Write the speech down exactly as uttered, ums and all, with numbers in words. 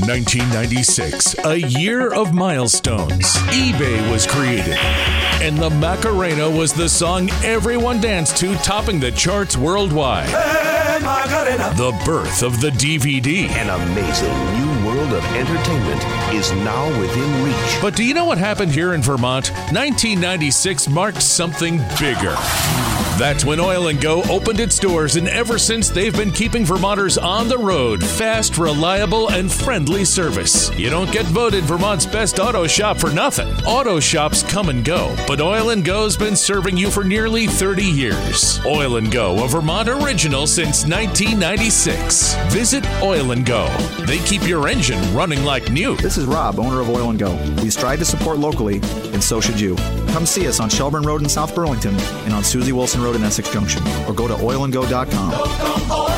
nineteen ninety-six, a year of milestones. eBay was created, and the Macarena was the song everyone danced to, topping the charts worldwide. Hey, Macarena. The birth of the D V D. An amazing new world of entertainment is now within reach. But do you know what happened here in Vermont? nineteen ninety-six marked something bigger. That's when Oil and Go opened its doors, and ever since they've been keeping Vermonters on the road. Fast, reliable, and friendly service. You don't get voted Vermont's best auto shop for nothing. Auto shops come and go, but Oil and Go's been serving you for nearly thirty years. Oil and Go, a Vermont original since nineteen ninety-six. Visit Oil and Go. They keep your engine running like new. This is Rob, owner of Oil and Go. We strive to support locally, and so should you. Come see us on Shelburne Road in South Burlington and on Susie Wilson Road in Essex Junction, or go to oil and go dot com.